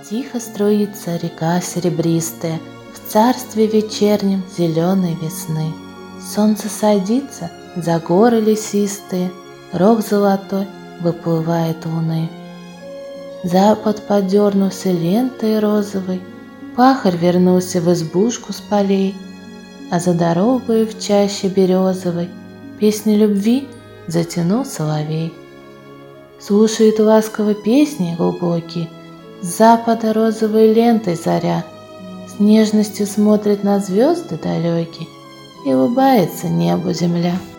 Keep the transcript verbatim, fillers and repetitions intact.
Тихо струится река серебристая в царстве вечернем зеленой весны. Солнце садится за горы лесистые, рог золотой выплывает луны. Запад подернулся лентой розовой, пахарь вернулся в избушку с полей, а за дорогою в чаще березовой песни любви затянул соловей. Слушает ласково песни глубокие, с запада розовой лентой заря, с нежностью смотрит на звезды далекие, и улыбается небу земля.